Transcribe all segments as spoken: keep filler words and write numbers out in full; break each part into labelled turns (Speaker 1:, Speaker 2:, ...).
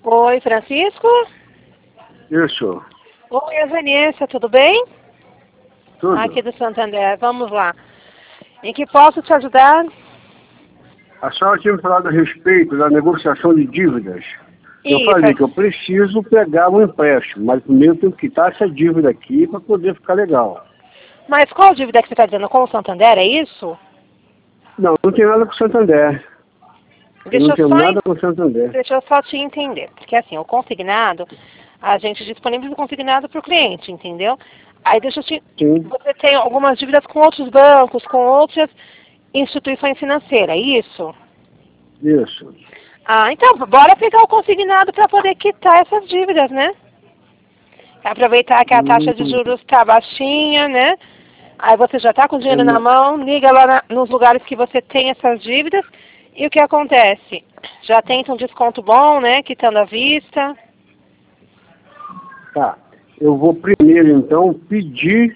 Speaker 1: Oi, Francisco?
Speaker 2: Isso.
Speaker 1: Oi, a Vanessa, tudo bem?
Speaker 2: Tudo.
Speaker 1: Aqui do Santander, vamos lá. Em que posso te ajudar?
Speaker 2: A senhora tinha me falado a respeito da negociação de dívidas. Eu
Speaker 1: Isso.
Speaker 2: falei que eu preciso pegar um empréstimo, mas primeiro eu tenho que quitar essa dívida aqui para poder ficar legal.
Speaker 1: Mas qual dívida que você está dizendo? Com o Santander, é isso?
Speaker 2: Não, não tem nada com o Santander. Eu
Speaker 1: Deixa
Speaker 2: não
Speaker 1: eu,
Speaker 2: tenho
Speaker 1: só,
Speaker 2: nada com o Santander.
Speaker 1: deixa eu só te entender. Porque assim, o consignado, a gente disponibiliza o consignado para o cliente, entendeu? Aí deixa eu te...
Speaker 2: Sim.
Speaker 1: Você tem algumas dívidas com outros bancos, com outras instituições financeiras, é isso?
Speaker 2: Isso.
Speaker 1: Ah, então, bora pegar o consignado para poder quitar essas dívidas, né? Aproveitar que a taxa de
Speaker 2: Hum,
Speaker 1: juros está baixinha, né? Aí você já está com o dinheiro
Speaker 2: eu
Speaker 1: na
Speaker 2: não-
Speaker 1: mão, liga lá na, nos lugares que você tem essas dívidas. E o que acontece? Já tenta um desconto bom, né? Quitando à vista.
Speaker 2: Tá. Eu vou primeiro, então, pedir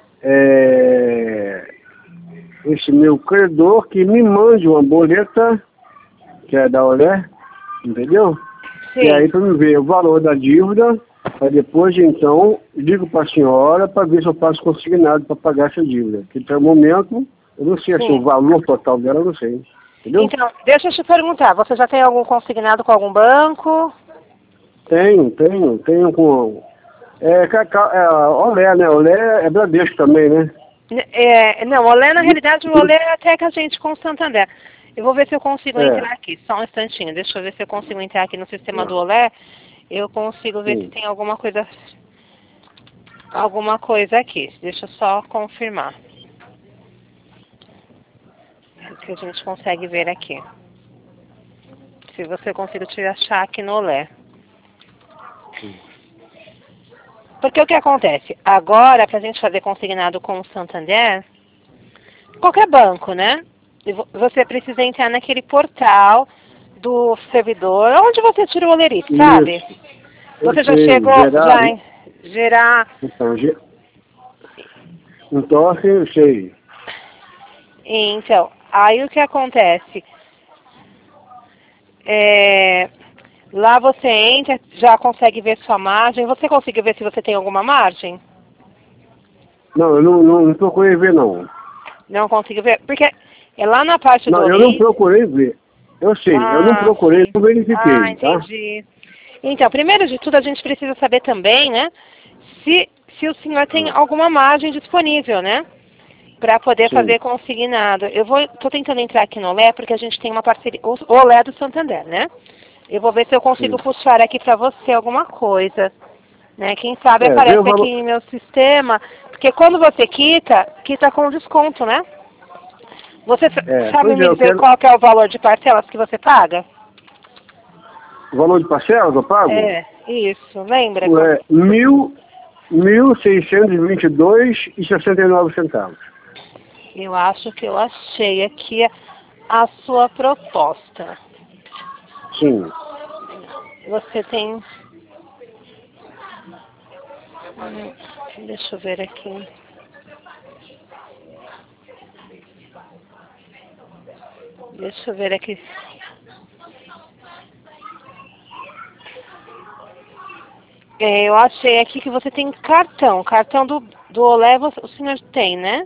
Speaker 2: é, esse meu credor que me mande uma boleta, que é da Olé, entendeu?
Speaker 1: Sim.
Speaker 2: E aí para me ver o valor da dívida, para depois então ligo para a senhora para ver se eu faço consignado para pagar essa dívida. Que até o momento, eu não sei assim,
Speaker 1: Sim.
Speaker 2: o valor total dela, eu não sei. Entendeu?
Speaker 1: Então, deixa eu te perguntar, você já tem algum consignado com algum banco?
Speaker 2: Tenho, tenho, tenho com. É, ca- ca- é Olé, né? Olé é Bradesco também, né?
Speaker 1: N- É, não, o Olé, na realidade, o Olé é até que a gente com o Santander. Eu vou ver se eu consigo
Speaker 2: É.
Speaker 1: entrar aqui, só um instantinho. Deixa eu ver se eu consigo entrar aqui no sistema do Olé. Eu consigo ver se
Speaker 2: Sim.
Speaker 1: tem alguma coisa, alguma coisa aqui. Deixa eu só confirmar. O que a gente consegue ver aqui. Se você conseguir te achar aqui no Olé. Porque o que acontece? Agora, para a gente fazer consignado com o Santander, qualquer banco, né? E vo- Você precisa entrar naquele portal do servidor, onde você tira o olerite, sabe?
Speaker 2: Isso. Eu
Speaker 1: Você já
Speaker 2: sei,
Speaker 1: chegou
Speaker 2: gerar.
Speaker 1: já em gerar...
Speaker 2: Então, ge... então assim, eu sei.
Speaker 1: Então, aí o que acontece? É, lá você entra, já consegue ver sua margem. Você consegue ver se você tem alguma margem?
Speaker 2: Não, eu não, não, não procurei ver, não.
Speaker 1: Não consigo ver? Porque é lá na parte do
Speaker 2: Não, eu não
Speaker 1: olerite...
Speaker 2: procurei ver. Eu sei, eu não
Speaker 1: Ah,
Speaker 2: procurei,
Speaker 1: sim.
Speaker 2: não
Speaker 1: Ah,
Speaker 2: verifiquei, tá?
Speaker 1: entendi. Então, primeiro de tudo, a gente precisa saber também, né, se, se o senhor tem
Speaker 2: Ah,
Speaker 1: alguma margem disponível, né, para poder
Speaker 2: sim,
Speaker 1: fazer consignado. Eu vou, tô tentando entrar aqui no Olé, porque a gente tem uma parceria, o o Olé do Santander, né? Eu vou ver se eu consigo
Speaker 2: sim.
Speaker 1: puxar aqui para você alguma coisa, né? Quem sabe
Speaker 2: É, ver o
Speaker 1: aparece aqui
Speaker 2: valor.
Speaker 1: em meu sistema, porque quando você quita, quita com desconto, né? Você sa-
Speaker 2: É,
Speaker 1: sabe
Speaker 2: pois é,
Speaker 1: me
Speaker 2: eu
Speaker 1: dizer
Speaker 2: quero.
Speaker 1: qual que é o valor de parcelas que você paga?
Speaker 2: O valor de parcela que eu pago?
Speaker 1: É, isso. Lembra?
Speaker 2: É mil, mil seiscentos e vinte e dois e sessenta e nove centavos.
Speaker 1: Eu acho que eu achei aqui a, a sua proposta.
Speaker 2: Sim.
Speaker 1: Você tem... Hum, Deixa eu ver aqui. Deixa eu ver aqui. É, eu achei aqui que você tem cartão. Cartão do, do Olé você- o senhor tem, né?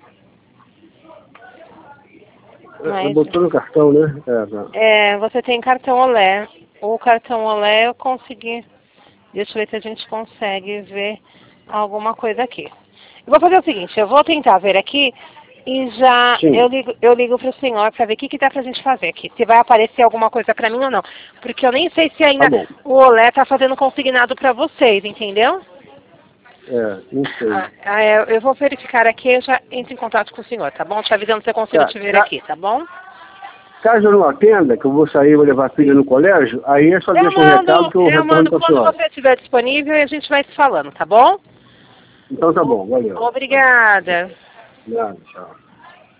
Speaker 2: Eu
Speaker 1: Mas
Speaker 2: botou no cartão, né? É, tá.
Speaker 1: é, você tem cartão Olé. O cartão Olé eu consegui. Deixa eu ver se a gente consegue ver alguma coisa aqui. Eu vou fazer o seguinte, eu vou tentar ver aqui e já
Speaker 2: Sim.
Speaker 1: eu ligo, eu ligo para o senhor para ver o que, que dá para a gente fazer aqui. Se vai aparecer alguma coisa para mim ou não. Porque eu nem sei se
Speaker 2: Tá
Speaker 1: ainda
Speaker 2: bom.
Speaker 1: o Olé está fazendo consignado para vocês, entendeu?
Speaker 2: É, não sei.
Speaker 1: Ah, ah, eu eu vou verificar aqui e eu já entro em contato com o senhor, tá bom? Te avisando se eu consigo
Speaker 2: Tá,
Speaker 1: te ver
Speaker 2: tá.
Speaker 1: aqui, tá bom?
Speaker 2: Caso eu não atenda, que eu vou sair e vou levar a filha no colégio, aí é só
Speaker 1: Eu
Speaker 2: deixa um recado
Speaker 1: mando,
Speaker 2: que eu
Speaker 1: eu
Speaker 2: retorno
Speaker 1: mando
Speaker 2: para a
Speaker 1: quando
Speaker 2: senhora.
Speaker 1: você estiver disponível e a gente vai se falando, tá bom?
Speaker 2: Então tá bom, valeu.
Speaker 1: Obrigada.
Speaker 2: Obrigado, tchau.